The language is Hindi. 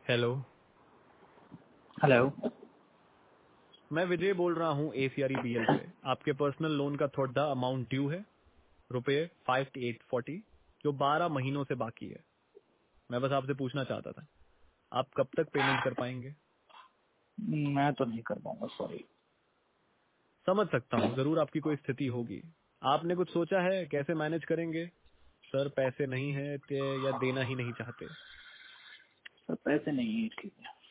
हेलो। हेलो। मैं विजय बोल रहा हूँ ACREBL से। आपके पर्सनल लोन का थोड़ा अमाउंट ड्यू है, रुपये 5840, जो 12 महीनों से बाकी है। मैं बस आपसे पूछना चाहता था, आप कब तक पेमेंट कर पाएंगे? मैं तो नहीं कर पाऊंगा, सॉरी। समझ सकता हूँ, जरूर आपकी कोई स्थिति होगी। आपने कुछ सोचा है कैसे मैनेज करेंगे? सर पैसे नहीं है या देना ही नहीं चाहते? सर पैसे नहीं है, ठीक है।